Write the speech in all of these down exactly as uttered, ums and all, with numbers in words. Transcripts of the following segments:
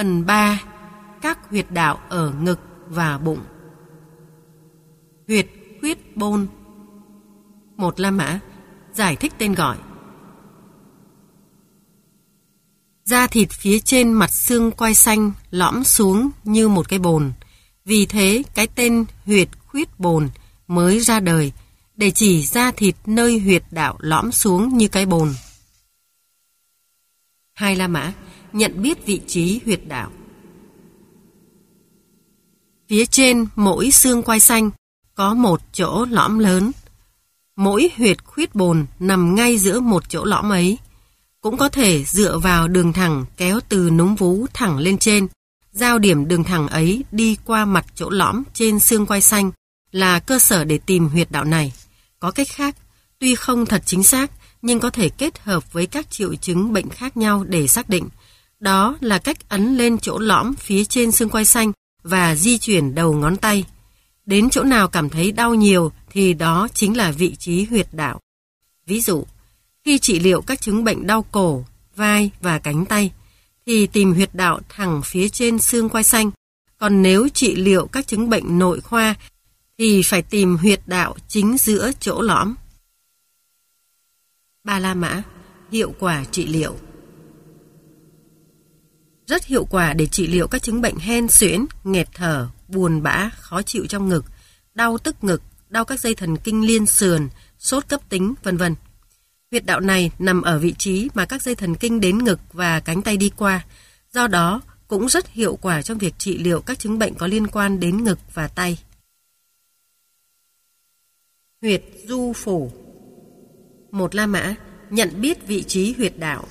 Phần ba. Các huyệt đạo ở ngực và bụng. Huyệt huyết bôn. Một La Mã. Giải thích tên gọi. Da thịt phía trên mặt xương quai xanh lõm xuống như một cái bồn. Vì thế cái tên huyệt khuyết bồn mới ra đời, để chỉ da thịt nơi huyệt đạo lõm xuống như cái bồn. Hai La Mã. Nhận biết vị trí huyệt đạo. Phía trên mỗi xương quai xanh có một chỗ lõm lớn. Mỗi huyệt khuyết bồn nằm ngay giữa một chỗ lõm ấy. Cũng có thể dựa vào đường thẳng kéo từ núm vú thẳng lên trên. Giao điểm đường thẳng ấy đi qua mặt chỗ lõm trên xương quai xanh là cơ sở để tìm huyệt đạo này. Có cách khác, tuy không thật chính xác, nhưng có thể kết hợp với các triệu chứng bệnh khác nhau để xác định. Đó là cách ấn lên chỗ lõm phía trên xương quai xanh và di chuyển đầu ngón tay. Đến chỗ nào cảm thấy đau nhiều thì đó chính là vị trí huyệt đạo. Ví dụ, khi trị liệu các chứng bệnh đau cổ, vai và cánh tay, thì tìm huyệt đạo thẳng phía trên xương quai xanh. Còn nếu trị liệu các chứng bệnh nội khoa, thì phải tìm huyệt đạo chính giữa chỗ lõm. Ba La Mã. Hiệu quả trị liệu. Rất hiệu quả để trị liệu các chứng bệnh hen suyễn, nghẹt thở, buồn bã, khó chịu trong ngực, đau tức ngực, đau các dây thần kinh liên sườn, sốt cấp tính, vân vân. Huyệt đạo này nằm ở vị trí mà các dây thần kinh đến ngực và cánh tay đi qua, do đó cũng rất hiệu quả trong việc trị liệu các chứng bệnh có liên quan đến ngực và tay. Huyệt du phủ. Một La Mã. Nhận biết vị trí huyệt đạo.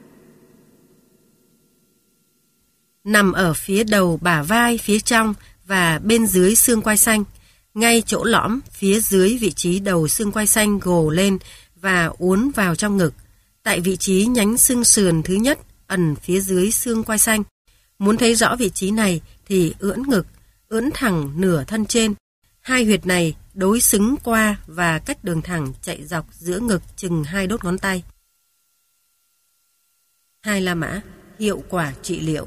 Nằm ở phía đầu bả vai phía trong và bên dưới xương quai xanh, ngay chỗ lõm phía dưới vị trí đầu xương quai xanh gồ lên và uốn vào trong ngực, tại vị trí nhánh xương sườn thứ nhất ẩn phía dưới xương quai xanh. Muốn thấy rõ vị trí này thì ưỡn ngực, ưỡn thẳng nửa thân trên. Hai huyệt này đối xứng qua và cách đường thẳng chạy dọc giữa ngực chừng hai đốt ngón tay. Hai La Mã. Hiệu quả trị liệu.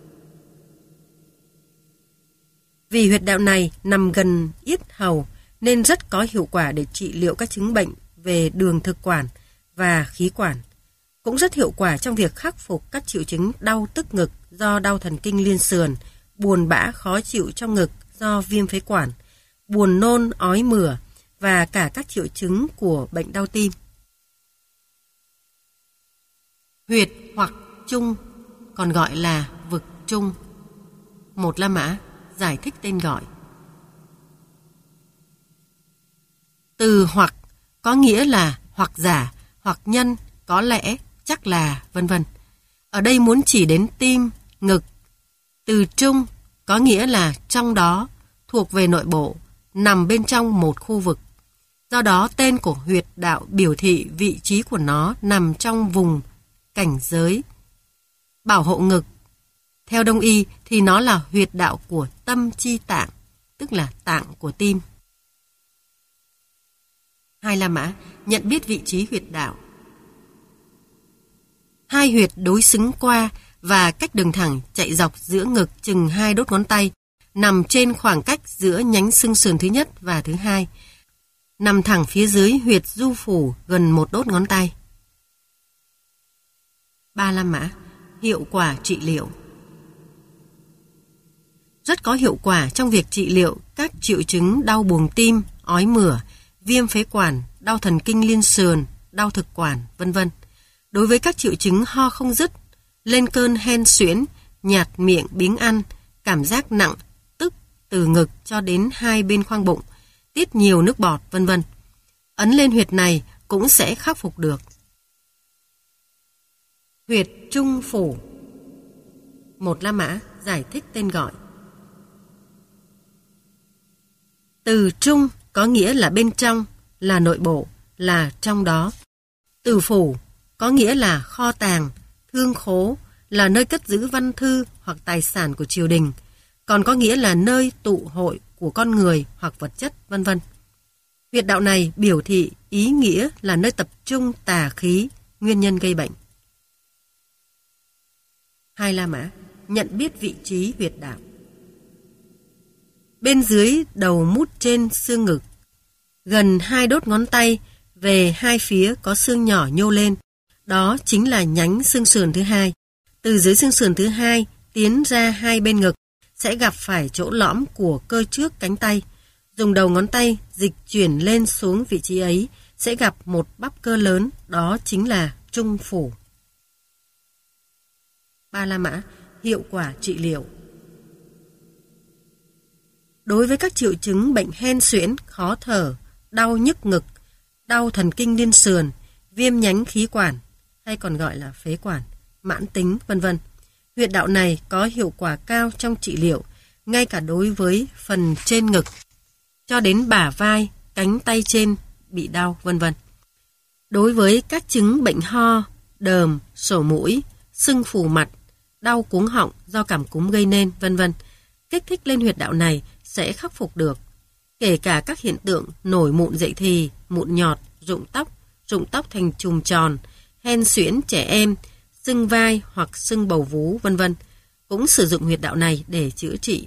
Vì huyệt đạo này nằm gần yết hầu nên rất có hiệu quả để trị liệu các chứng bệnh về đường thực quản và khí quản. Cũng rất hiệu quả trong việc khắc phục các triệu chứng đau tức ngực do đau thần kinh liên sườn, buồn bã khó chịu trong ngực do viêm phế quản, buồn nôn, ói mửa và cả các triệu chứng của bệnh đau tim. Huyệt hoặc trung, còn gọi là vực trung. Một La Mã. Giải thích tên gọi. Từ hoặc có nghĩa là hoặc giả, hoặc nhân, có lẽ, chắc là, vân vân. Ở đây muốn chỉ đến tim, ngực. Từ trung có nghĩa là trong đó, thuộc về nội bộ, nằm bên trong một khu vực. Do đó tên của huyệt đạo biểu thị vị trí của nó nằm trong vùng cảnh giới bảo hộ ngực. Theo Đông y thì nó là huyệt đạo của tâm chi tạng, tức là tạng của tim. Hai La Mã. Nhận biết vị trí huyệt đạo. Hai huyệt đối xứng qua và cách đường thẳng chạy dọc giữa ngực chừng hai đốt ngón tay, nằm trên khoảng cách giữa nhánh xương sườn thứ nhất và thứ hai, nằm thẳng phía dưới huyệt du phủ gần một đốt ngón tay. Ba La Mã. Hiệu quả trị liệu. Rất có hiệu quả trong việc trị liệu các triệu chứng đau buồng tim, ói mửa, viêm phế quản, đau thần kinh liên sườn, đau thực quản, vân vân. Đối với các triệu chứng ho không dứt, lên cơn hen suyễn, nhạt miệng, biếng ăn, cảm giác nặng, tức từ ngực cho đến hai bên khoang bụng, tiết nhiều nước bọt, vân vân. Ấn lên huyệt này cũng sẽ khắc phục được. Huyệt trung phủ. Một La Mã. Giải thích tên gọi. Từ trung có nghĩa là bên trong, là nội bộ, là trong đó. Từ phủ có nghĩa là kho tàng, thương khố, là nơi cất giữ văn thư hoặc tài sản của triều đình, còn có nghĩa là nơi tụ hội của con người hoặc vật chất, vân vân. Huyệt đạo này biểu thị ý nghĩa là nơi tập trung tà khí, nguyên nhân gây bệnh. Hai La Mã. nhận biết vị trí huyệt đạo. Bên dưới đầu mút trên xương ngực, gần hai đốt ngón tay, về hai phía có xương nhỏ nhô lên. Đó chính là nhánh xương sườn thứ hai. Từ dưới xương sườn thứ hai tiến ra hai bên ngực sẽ gặp phải chỗ lõm của cơ trước cánh tay. Dùng đầu ngón tay dịch chuyển lên xuống vị trí ấy sẽ gặp một bắp cơ lớn, đó chính là trung phủ. Ba La Mã, hiệu quả trị liệu. Đối với các triệu chứng bệnh hen suyễn, khó thở, đau nhức ngực, đau thần kinh liên sườn, viêm nhánh khí quản hay còn gọi là phế quản, mãn tính, vân vân, huyệt đạo này có hiệu quả cao trong trị liệu, ngay cả đối với phần trên ngực cho đến bả vai, cánh tay trên bị đau, vân vân. Đối với các chứng bệnh ho, đờm, sổ mũi, sưng phù mặt, đau cuống họng do cảm cúm gây nên, vân vân, kích thích lên huyệt đạo này sẽ khắc phục được. Kể cả các hiện tượng nổi mụn dậy thì, mụn nhọt, rụng tóc, rụng tóc thành chùm tròn, hen suyễn trẻ em, sưng vai hoặc sưng bầu vú, vân vân, cũng sử dụng huyệt đạo này để chữa trị.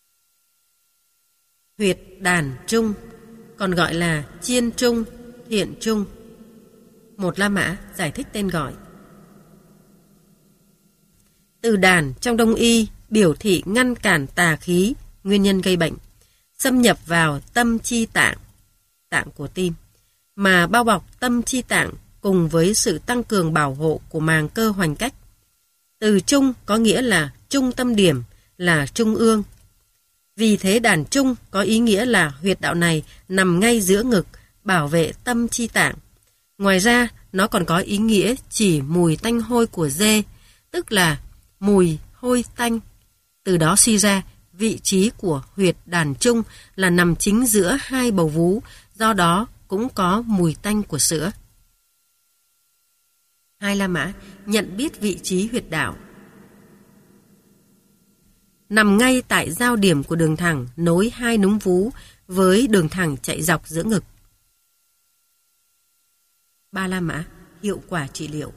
Huyệt đàn trung, còn gọi là chiên trung, thiện trung. Một La Mã giải thích tên gọi. Từ đàn trong Đông y biểu thị ngăn cản tà khí, nguyên nhân gây bệnh, xâm nhập vào tâm chi tạng, tạng của tim, mà bao bọc tâm chi tạng cùng với sự tăng cường bảo hộ của màng cơ hoành cách. Từ trung có nghĩa là trung tâm điểm, là trung ương. Vì thế đàn trung có ý nghĩa là huyệt đạo này nằm ngay giữa ngực, bảo vệ tâm chi tạng. Ngoài ra, nó còn có ý nghĩa chỉ mùi tanh hôi của dê, tức là mùi hôi tanh. Từ đó suy ra, vị trí của huyệt đàn trung là nằm chính giữa hai bầu vú, do đó cũng có mùi tanh của sữa. Hai La Mã nhận biết vị trí huyệt đạo. Nằm ngay tại giao điểm của đường thẳng nối hai núm vú với đường thẳng chạy dọc giữa ngực. Ba La Mã, hiệu quả trị liệu.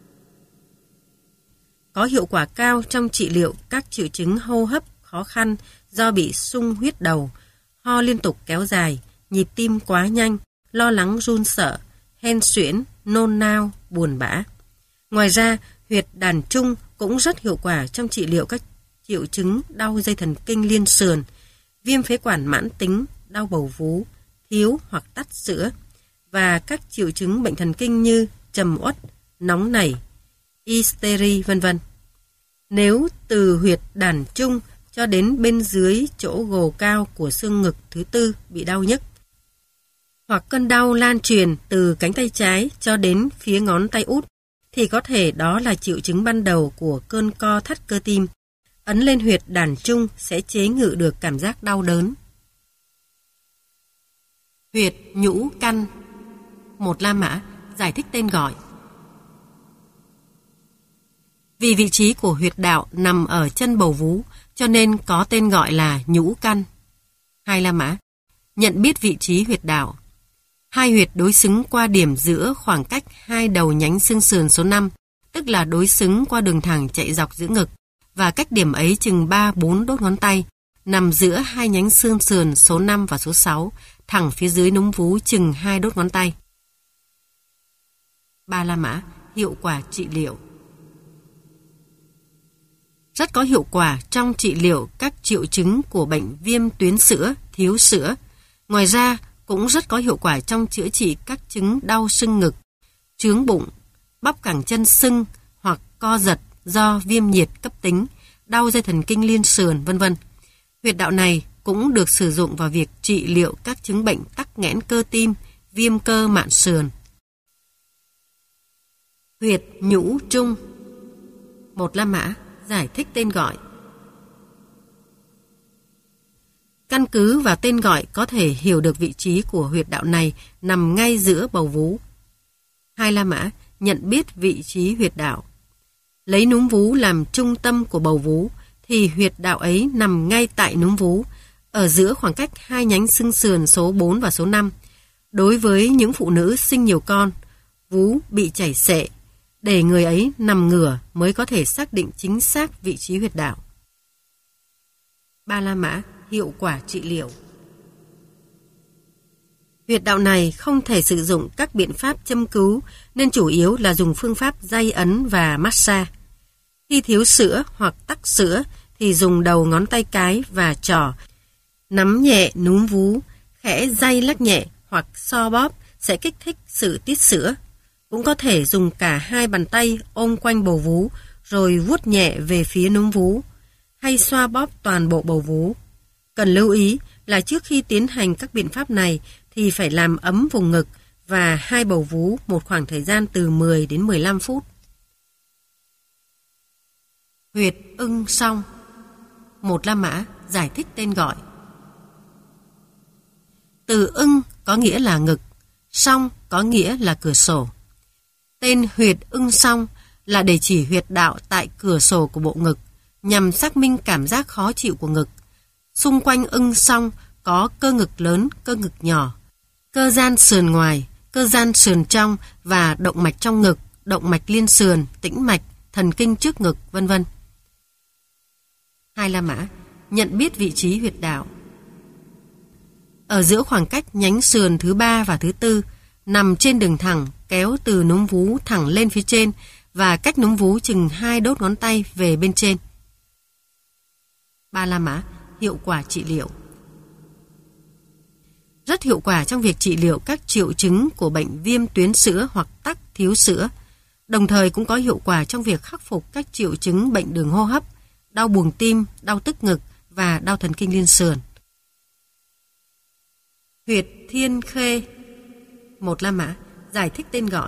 Có hiệu quả cao trong trị liệu các triệu chứng hô hấp khó khăn do bị sung huyết đầu, ho liên tục kéo dài, nhịp tim quá nhanh, lo lắng run sợ, hen suyễn, nôn nao, buồn bã. Ngoài ra, huyệt đàn trung cũng rất hiệu quả trong trị liệu các triệu chứng đau dây thần kinh liên sườn, viêm phế quản mãn tính, đau bầu vú, thiếu hoặc tắt sữa, và các triệu chứng bệnh thần kinh như trầm uất, nóng nảy, hysteria, vân vân. Nếu từ huyệt đàn trung cho đến bên dưới chỗ gồ cao của xương ngực thứ tư bị đau nhức, hoặc cơn đau lan truyền từ cánh tay trái cho đến phía ngón tay út, thì có thể đó là triệu chứng ban đầu của cơn co thắt cơ tim. Ấn lên huyệt đàn trung sẽ chế ngự được cảm giác đau đớn. Huyệt nhũ căn. Một La Mã giải thích tên gọi. Vì vị trí của huyệt đạo nằm ở chân bầu vú, cho nên có tên gọi là nhũ căn. Hai La Mã nhận biết vị trí huyệt đạo. Hai huyệt đối xứng qua điểm giữa khoảng cách hai đầu nhánh xương sườn số năm, tức là đối xứng qua đường thẳng chạy dọc giữa ngực, và cách điểm ấy chừng ba bốn đốt ngón tay, nằm giữa hai nhánh xương sườn số năm và số sáu, thẳng phía dưới núm vú chừng hai đốt ngón tay. Ba La Mã, hiệu quả trị liệu. Rất có hiệu quả trong trị liệu các triệu chứng của bệnh viêm tuyến sữa, thiếu sữa. Ngoài ra, cũng rất có hiệu quả trong chữa trị các chứng đau sưng ngực, chướng bụng, bắp cẳng chân sưng hoặc co giật do viêm nhiệt cấp tính, đau dây thần kinh liên sườn, vân vân. Huyệt đạo này cũng được sử dụng vào việc trị liệu các chứng bệnh tắc nghẽn cơ tim, viêm cơ mạn sườn. Huyệt nhũ trung. Một La Mã giải thích tên gọi. Căn cứ vào tên gọi có thể hiểu được vị trí của huyệt đạo này nằm ngay giữa bầu vú. Hai La Mã nhận biết vị trí huyệt đạo. Lấy núm vú làm trung tâm của bầu vú thì huyệt đạo ấy nằm ngay tại núm vú, ở giữa khoảng cách hai nhánh xương sườn số bốn và số năm. Đối với những phụ nữ sinh nhiều con, vú bị chảy xệ, để người ấy nằm ngửa mới có thể xác định chính xác vị trí huyệt đạo. Ba La Mã, hiệu quả trị liệu. Huyệt đạo này không thể sử dụng các biện pháp châm cứu nên chủ yếu là dùng phương pháp day ấn và massage. Khi thiếu sữa hoặc tắc sữa thì dùng đầu ngón tay cái và trỏ nắm nhẹ núm vú, khẽ day lắc nhẹ hoặc so bóp sẽ kích thích sự tiết sữa. Cũng có thể dùng cả hai bàn tay ôm quanh bầu vú rồi vuốt nhẹ về phía núm vú hay xoa bóp toàn bộ bầu vú. Cần lưu ý là trước khi tiến hành các biện pháp này thì phải làm ấm vùng ngực và hai bầu vú một khoảng thời gian từ mười đến mười lăm phút. Huyệt ưng song. Một La Mã giải thích tên gọi. Từ ưng có nghĩa là ngực, song có nghĩa là cửa sổ. Tên huyệt ưng song là để chỉ huyệt đạo tại cửa sổ của bộ ngực, nhằm xác minh cảm giác khó chịu của ngực. Xung quanh ưng song có cơ ngực lớn, cơ ngực nhỏ, cơ gian sườn ngoài, cơ gian sườn trong và động mạch trong ngực, động mạch liên sườn, tĩnh mạch, thần kinh trước ngực, vân vân. Hai La Mã, nhận biết vị trí huyệt đạo. Ở giữa khoảng cách nhánh sườn thứ ba và thứ tư, nằm trên đường thẳng kéo từ núm vú thẳng lên phía trên và cách núm vú chừng hai đốt ngón tay về bên trên. Ba La Mã, hiệu quả trị liệu. Rất hiệu quả trong việc trị liệu các triệu chứng của bệnh viêm tuyến sữa hoặc tắc thiếu sữa, đồng thời cũng có hiệu quả trong việc khắc phục các triệu chứng bệnh đường hô hấp, đau buồng tim, đau tức ngực và đau thần kinh liên sườn. Huyệt thiên khê. Một La Mã, giải thích tên gọi.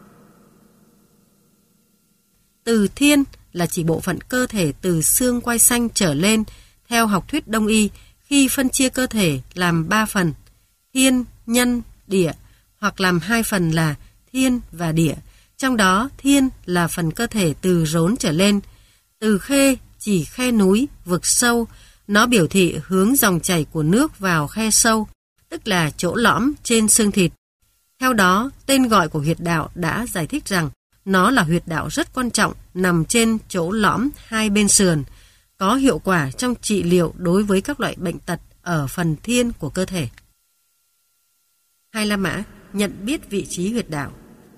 Từ thiên là chỉ bộ phận cơ thể từ xương quai xanh trở lên theo học thuyết Đông y khi phân chia cơ thể làm ba phần, thiên, nhân, địa, hoặc làm hai phần là thiên và địa. Trong đó thiên là phần cơ thể từ rốn trở lên. Từ khê chỉ khe núi, vực sâu, nó biểu thị hướng dòng chảy của nước vào khe sâu, tức là chỗ lõm trên xương thịt. Theo đó, tên gọi của huyệt đạo đã giải thích rằng nó là huyệt đạo rất quan trọng nằm trên chỗ lõm hai bên sườn, có hiệu quả trong trị liệu đối với các loại bệnh tật ở phần thiên của cơ thể. Hai La Mã, nhận biết vị trí huyệt đạo.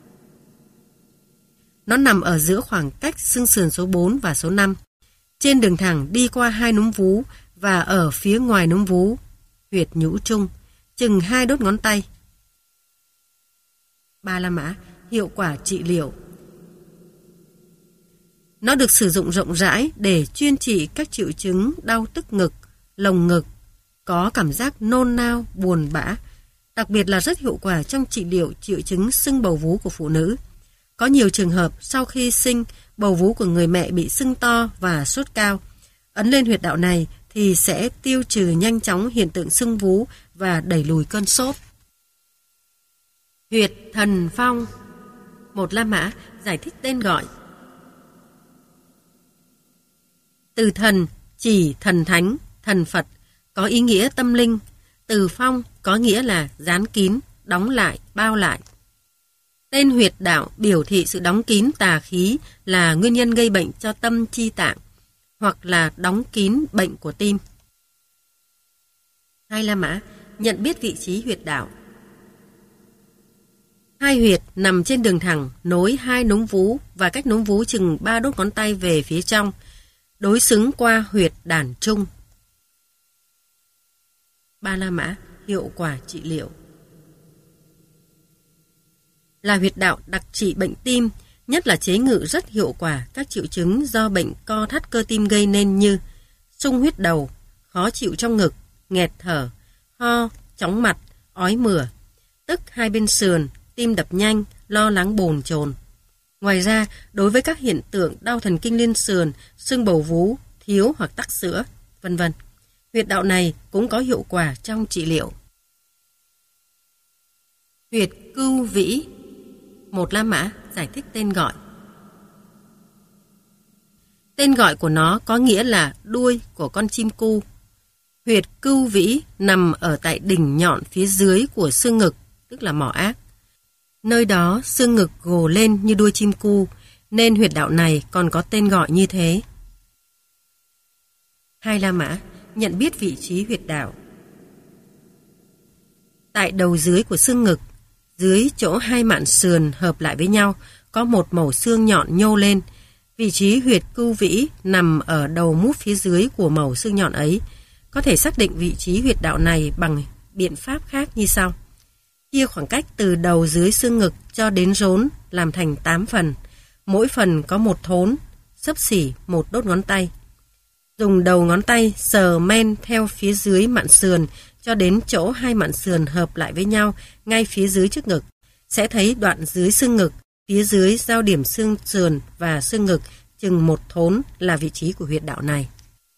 Nó nằm ở giữa khoảng cách xương sườn số bốn và số năm, trên đường thẳng đi qua hai núm vú và ở phía ngoài núm vú, huyệt nhũ trung, chừng hai đốt ngón tay. Ba La Mã, hiệu quả trị liệu. Nó được sử dụng rộng rãi để chuyên trị các triệu chứng đau tức ngực, lồng ngực, có cảm giác nôn nao, buồn bã, đặc biệt là rất hiệu quả trong trị liệu triệu chứng sưng bầu vú của phụ nữ. Có nhiều trường hợp sau khi sinh, bầu vú của người mẹ bị sưng to và sốt cao. Ấn lên huyệt đạo này thì sẽ tiêu trừ nhanh chóng hiện tượng sưng vú và đẩy lùi cơn sốt. Huyệt thần phong. Một La Mã, giải thích tên gọi. Từ thần chỉ thần thánh, thần Phật, có ý nghĩa tâm linh. Từ phong có nghĩa là dán kín, đóng lại, bao lại. Tên huyệt đạo biểu thị sự đóng kín tà khí là nguyên nhân gây bệnh cho tâm chi tạng, hoặc là đóng kín bệnh của tim. Hai La Mã, nhận biết vị trí huyệt đạo. Hai huyệt nằm trên đường thẳng nối hai núm vú và cách núm vú chừng ba đốt ngón tay về phía trong, đối xứng qua huyệt đàn trung. Ba La Mã, hiệu quả trị liệu. Là huyệt đạo đặc trị bệnh tim, nhất là chế ngự rất hiệu quả các triệu chứng do bệnh co thắt cơ tim gây nên như sung huyết đầu, khó chịu trong ngực, nghẹt thở, ho, chóng mặt, ói mửa, tức hai bên sườn, tim đập nhanh, lo lắng bồn chồn. Ngoài ra, đối với các hiện tượng đau thần kinh liên sườn, sưng bầu vú, thiếu hoặc tắc sữa, vân vân, huyệt đạo này cũng có hiệu quả trong trị liệu. Huyệt cưu vĩ. Một La Mã, giải thích tên gọi. Tên gọi của nó có nghĩa là đuôi của con chim cu. Huyệt cưu vĩ nằm ở tại đỉnh nhọn phía dưới của xương ngực, tức là mỏ ác. Nơi đó xương ngực gồ lên như đuôi chim cu, nên huyệt đạo này còn có tên gọi như thế. Hai La Mã nhận biết vị trí huyệt đạo. Tại đầu dưới của xương ngực, dưới chỗ hai mạn sườn hợp lại với nhau, có một mẩu xương nhọn nhô lên. Vị trí huyệt cưu vĩ nằm ở đầu mút phía dưới của mẩu xương nhọn ấy. Có thể xác định vị trí huyệt đạo này bằng biện pháp khác như sau. Chia khoảng cách từ đầu dưới xương ngực cho đến rốn làm thành tám phần. Mỗi phần có một thốn, xấp xỉ một đốt ngón tay. Dùng đầu ngón tay sờ men theo phía dưới mạn sườn cho đến chỗ hai mạn sườn hợp lại với nhau ngay phía dưới trước ngực. Sẽ thấy đoạn dưới xương ngực, phía dưới giao điểm xương sườn và xương ngực chừng một thốn là vị trí của huyệt đạo này.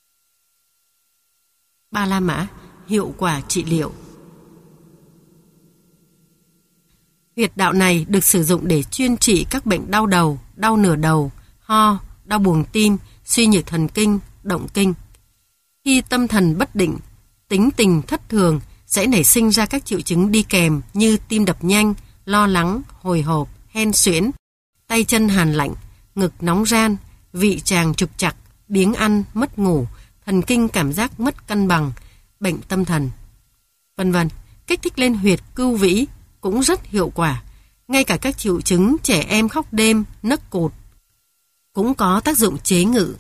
Ba La Mã, hiệu quả trị liệu. Huyệt đạo này được sử dụng để chuyên trị các bệnh đau đầu, đau nửa đầu, ho, đau buồng tim, suy nhược thần kinh, động kinh. Khi tâm thần bất định, tính tình thất thường sẽ nảy sinh ra các triệu chứng đi kèm như tim đập nhanh, lo lắng, hồi hộp, hen suyễn, tay chân hàn lạnh, ngực nóng ran, vị tràng trục trặc, biếng ăn, mất ngủ, thần kinh cảm giác mất cân bằng, bệnh tâm thần, vân vân. Kích thích lên huyệt cưu vĩ cũng rất hiệu quả. Ngay cả các triệu chứng trẻ em khóc đêm, nấc cột cũng có tác dụng chế ngự.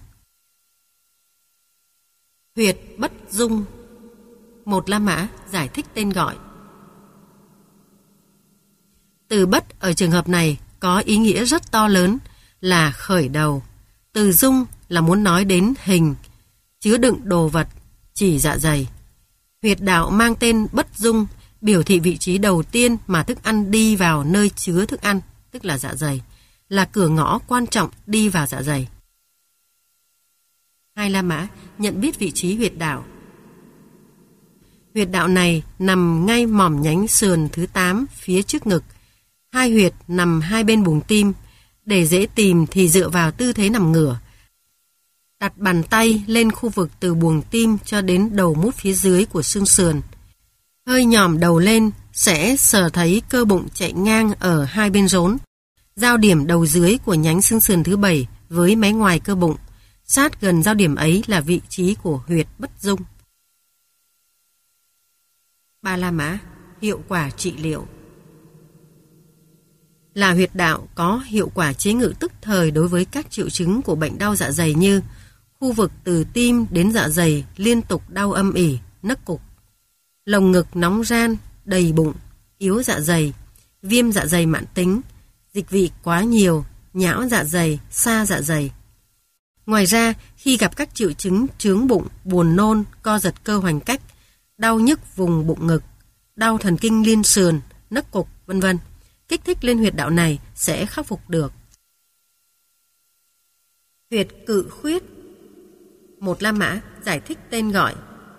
Huyệt bất dung. Một La Mã giải thích tên gọi. Từ bất ở trường hợp này có ý nghĩa rất to lớn là khởi đầu. Từ dung là muốn nói đến hình, chứa đựng đồ vật, chỉ dạ dày. Huyệt đạo mang tên bất dung biểu thị vị trí đầu tiên mà thức ăn đi vào nơi chứa thức ăn, tức là dạ dày, là cửa ngõ quan trọng đi vào dạ dày. Hai La Mã nhận biết vị trí huyệt đạo. Huyệt đạo này nằm ngay mỏm nhánh sườn thứ tám phía trước ngực. Hai huyệt nằm hai bên buồng tim. Để dễ tìm thì dựa vào tư thế nằm ngửa. Đặt bàn tay lên khu vực từ buồng tim cho đến đầu mút phía dưới của xương sườn. Hơi nhòm đầu lên sẽ sờ thấy cơ bụng chạy ngang ở hai bên rốn. Giao điểm đầu dưới của nhánh xương sườn thứ bảy với mé ngoài cơ bụng. Sát gần giao điểm ấy là vị trí của huyệt bất dung. Ba La Mã, hiệu quả trị liệu. Là huyệt đạo có hiệu quả chế ngự tức thời đối với các triệu chứng của bệnh đau dạ dày như khu vực từ tim đến dạ dày liên tục đau âm ỉ, nấc cục, lồng ngực nóng ran, đầy bụng, yếu dạ dày, viêm dạ dày mãn tính, dịch vị quá nhiều, nhão dạ dày, sa dạ dày. Ngoài ra, khi gặp các triệu chứng chướng bụng, buồn nôn, co giật cơ hoành cách, đau nhức vùng bụng ngực, đau thần kinh liên sườn, nấc cục, vân vân, kích thích lên huyệt đạo này sẽ khắc phục được. Huyệt cự khuyết. Một La Mã giải thích tên gọi.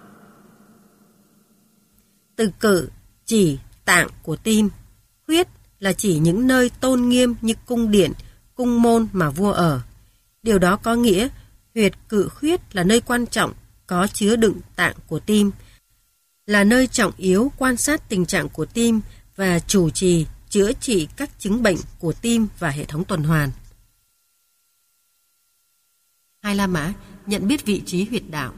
Từ cự chỉ tạng của tim, khuyết là chỉ những nơi tôn nghiêm như cung điện, cung môn mà vua ở. Điều đó có nghĩa huyệt cự khuyết là nơi quan trọng có chứa đựng tạng của tim, là nơi trọng yếu quan sát tình trạng của tim và chủ trì chữa trị các chứng bệnh của tim và hệ thống tuần hoàn. Hai La Mã nhận biết vị trí huyệt đạo.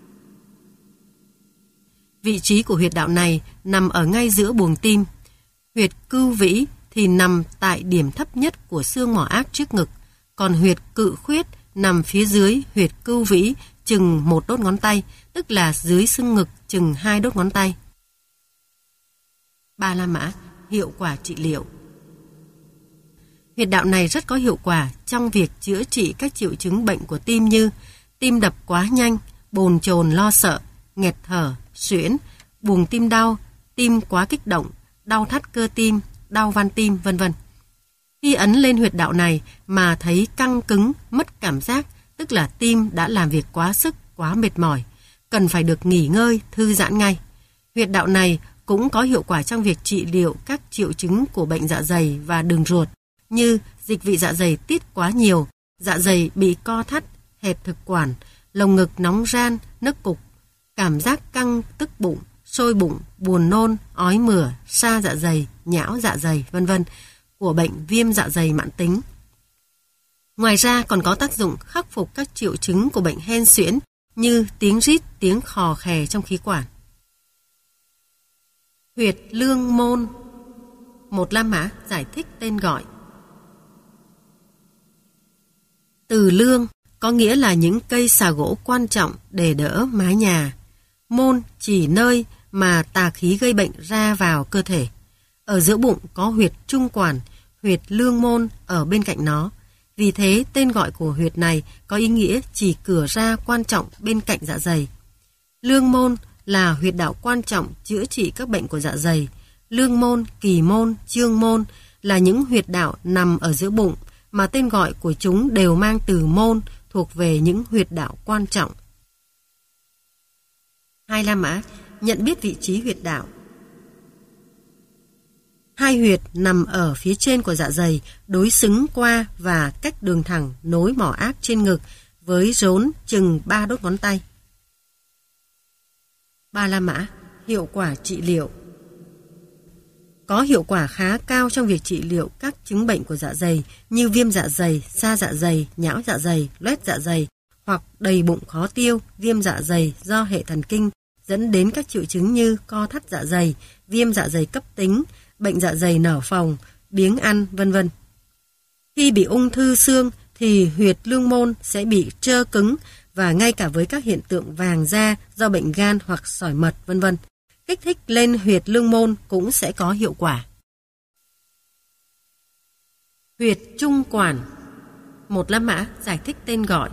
Vị trí của huyệt đạo này nằm ở ngay giữa buồng tim. Huyệt cưu vĩ thì nằm tại điểm thấp nhất của xương mỏ ác trước ngực, còn huyệt cự khuyết nằm phía dưới huyệt cưu vĩ chừng một đốt ngón tay, tức là dưới xương ngực chừng hai đốt ngón tay. Ba La Mã, hiệu quả trị liệu. Huyệt đạo này rất có hiệu quả trong việc chữa trị các triệu chứng bệnh của tim như tim đập quá nhanh, bồn chồn lo sợ, nghẹt thở, suyễn, buồng tim đau, tim quá kích động, đau thắt cơ tim, đau van tim, vân vân. Khi ấn lên huyệt đạo này mà thấy căng cứng, mất cảm giác, tức là tim đã làm việc quá sức, quá mệt mỏi, cần phải được nghỉ ngơi, thư giãn ngay. Huyệt đạo này cũng có hiệu quả trong việc trị liệu các triệu chứng của bệnh dạ dày và đường ruột như dịch vị dạ dày tiết quá nhiều, dạ dày bị co thắt, hẹp thực quản, lồng ngực nóng ran, nấc cục, cảm giác căng tức bụng, sôi bụng, buồn nôn, ói mửa, sa dạ dày, nhão dạ dày, vân vân của bệnh viêm dạ dày mãn tính. Ngoài ra còn có tác dụng khắc phục các triệu chứng của bệnh hen suyễn như tiếng rít, tiếng khò khè trong khí quản. Huyệt lương môn. Một La Mã giải thích tên gọi. Từ lương có nghĩa là những cây xà gỗ quan trọng để đỡ mái nhà. Môn chỉ nơi mà tà khí gây bệnh ra vào cơ thể. Ở giữa bụng có huyệt trung quản, huyệt lương môn ở bên cạnh nó. Vì thế tên gọi của huyệt này có ý nghĩa chỉ cửa ra quan trọng bên cạnh dạ dày. Lương môn là huyệt đạo quan trọng chữa trị các bệnh của dạ dày. Lương môn, kỳ môn, chương môn là những huyệt đạo nằm ở giữa bụng mà tên gọi của chúng đều mang từ môn, thuộc về những huyệt đạo quan trọng. Hai La Mã nhận biết vị trí huyệt đạo. Hai huyệt nằm ở phía trên của dạ dày, đối xứng qua và cách đường thẳng nối mỏ ác trên ngực với rốn chừng ba đốt ngón tay. Ba La Mã, hiệu quả trị liệu. Có hiệu quả khá cao trong việc trị liệu các chứng bệnh của dạ dày như viêm dạ dày, sa dạ dày, nhão dạ dày, loét dạ dày hoặc đầy bụng khó tiêu, viêm dạ dày do hệ thần kinh dẫn đến các triệu chứng như co thắt dạ dày, viêm dạ dày cấp tính, bệnh dạ dày nở phồng, biếng ăn, vân vân. Khi bị ung thư xương thì huyệt lương môn sẽ bị trơ cứng và ngay cả với các hiện tượng vàng da do bệnh gan hoặc sỏi mật, vân vân. Kích thích lên huyệt lương môn cũng sẽ có hiệu quả. Huyệt trung quản. Một La Mã giải thích tên gọi.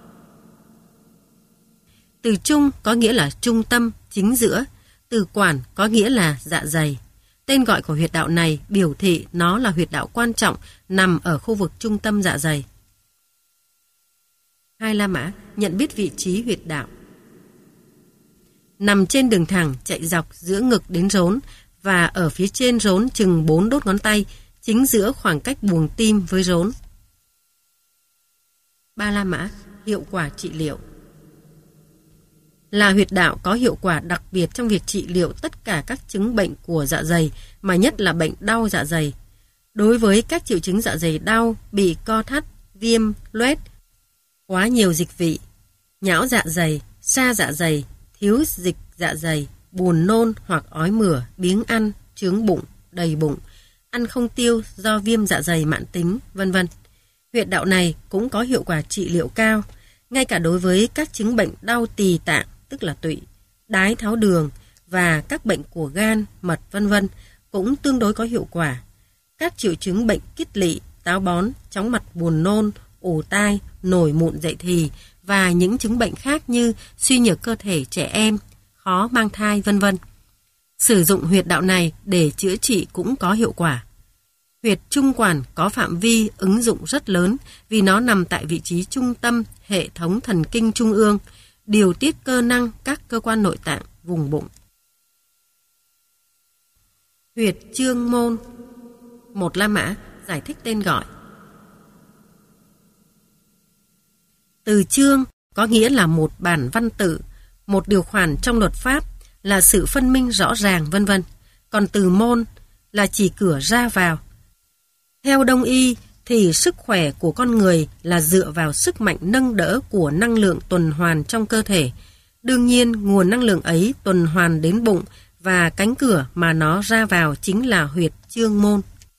Từ trung có nghĩa là trung tâm, chính giữa. Từ quản có nghĩa là dạ dày. Tên gọi của huyệt đạo này biểu thị nó là huyệt đạo quan trọng nằm ở khu vực trung tâm dạ dày. Hai La Mã nhận biết vị trí huyệt đạo. Nằm trên đường thẳng chạy dọc giữa ngực đến rốn và ở phía trên rốn chừng bốn đốt ngón tay, chính giữa khoảng cách buồng tim với rốn. Ba La Mã, hiệu quả trị liệu. Là huyệt đạo có hiệu quả đặc biệt trong việc trị liệu tất cả các chứng bệnh của dạ dày, mà nhất là bệnh đau dạ dày. Đối với các triệu chứng dạ dày đau, bị co thắt, viêm, loét, quá nhiều dịch vị, nhão dạ dày, sa dạ dày, thiếu dịch dạ dày, buồn nôn hoặc ói mửa, biếng ăn, chướng bụng, đầy bụng, ăn không tiêu do viêm dạ dày mãn tính, vân vân. Huyệt đạo này cũng có hiệu quả trị liệu cao, ngay cả đối với các chứng bệnh đau tỳ tạng, tức là tụy, đái tháo đường và các bệnh của gan, mật, vân vân cũng tương đối có hiệu quả. Các triệu chứng bệnh kít lỵ, táo bón, chóng mặt, buồn nôn, ù tai, nổi mụn dậy thì và những chứng bệnh khác như suy nhược cơ thể trẻ em, khó mang thai, vân vân. Sử dụng huyệt đạo này để chữa trị cũng có hiệu quả. Huyệt trung quản có phạm vi ứng dụng rất lớn vì nó nằm tại vị trí trung tâm hệ thống thần kinh trung ương, điều tiết cơ năng các cơ quan nội tạng vùng bụng. Huyệt chương môn. Một La Mã giải thích tên gọi. Từ chương có nghĩa là một bản văn tự, một điều khoản trong luật pháp, là sự phân minh rõ ràng, vân vân. Còn từ môn là chỉ cửa ra vào. Theo Đông y thì sức khỏe của con người là dựa vào sức mạnh nâng đỡ của năng lượng tuần hoàn trong cơ thể. Đương nhiên, nguồn năng lượng ấy tuần hoàn đến bụng và cánh cửa mà nó ra vào chính là huyệt chương môn.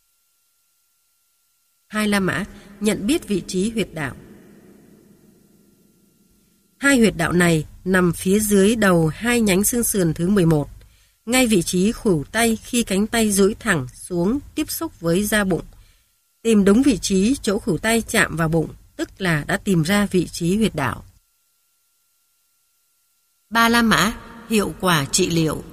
Hai La Mã nhận biết vị trí huyệt đạo. Hai huyệt đạo này nằm phía dưới đầu hai nhánh xương sườn thứ mười một, ngay vị trí khuỷu tay khi cánh tay duỗi thẳng xuống tiếp xúc với da bụng. Tìm đúng vị trí chỗ khuỷu tay chạm vào bụng, tức là đã tìm ra vị trí huyệt đạo. Ba La Mã, hiệu quả trị liệu.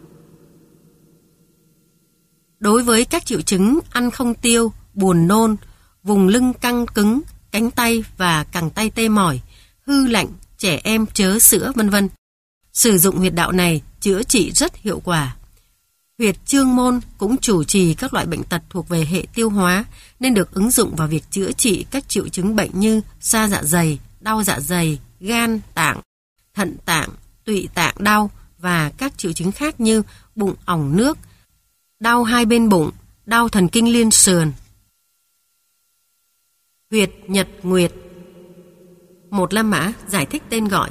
Đối với các triệu chứng ăn không tiêu, buồn nôn, vùng lưng căng cứng, cánh tay và cẳng tay tê mỏi, hư lạnh, trẻ em chớ sữa, vân vân, sử dụng huyệt đạo này chữa trị rất hiệu quả. Huyệt chương môn cũng chủ trì các loại bệnh tật thuộc về hệ tiêu hóa, nên được ứng dụng vào việc chữa trị các triệu chứng bệnh như sa dạ dày, đau dạ dày, gan tạng, thận tạng, tụy tạng đau và các triệu chứng khác như bụng ỏng nước, đau hai bên bụng, đau thần kinh liên sườn. Huyệt nhật nguyệt. Một La Mã giải thích tên gọi.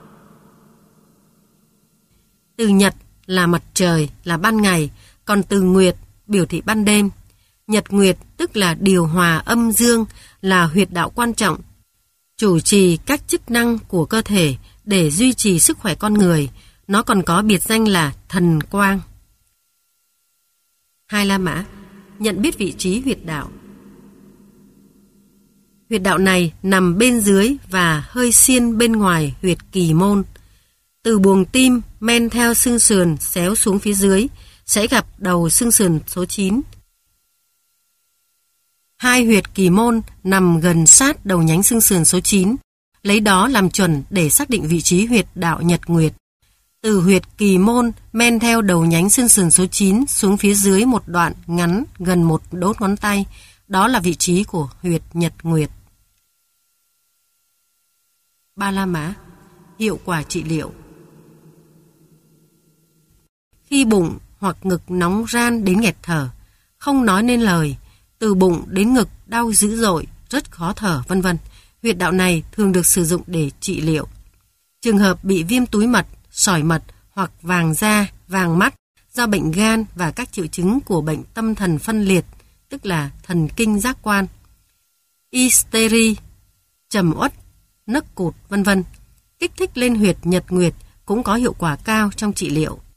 Từ nhật là mặt trời, là ban ngày, còn từ nguyệt biểu thị ban đêm. Nhật nguyệt tức là điều hòa âm dương, là huyệt đạo quan trọng, chủ trì các chức năng của cơ thể để duy trì sức khỏe con người. Nó còn có biệt danh là thần quang. Hai La Mã nhận biết vị trí huyệt đạo. Huyệt đạo này nằm bên dưới và hơi xiên bên ngoài huyệt kỳ môn. Từ buồng tim men theo xương sườn xéo xuống phía dưới sẽ gặp đầu xương sườn số chín. Hai huyệt kỳ môn nằm gần sát đầu nhánh xương sườn số chín, lấy đó làm chuẩn để xác định vị trí huyệt đạo nhật nguyệt. Từ huyệt kỳ môn men theo đầu nhánh xương sườn số chín xuống phía dưới một đoạn ngắn gần một đốt ngón tay, đó là vị trí của huyệt nhật nguyệt. Ba La Mã, hiệu quả trị liệu. Khi bụng hoặc ngực nóng ran đến nghẹt thở, không nói nên lời, từ bụng đến ngực đau dữ dội, rất khó thở, vân vân, huyệt đạo này thường được sử dụng để trị liệu. Trường hợp bị viêm túi mật, sỏi mật hoặc vàng da, vàng mắt do bệnh gan và các triệu chứng của bệnh tâm thần phân liệt, tức là thần kinh giác quan, hysteria, trầm uất, nấc cụt, vân vân, kích thích lên huyệt nhật nguyệt cũng có hiệu quả cao trong trị liệu.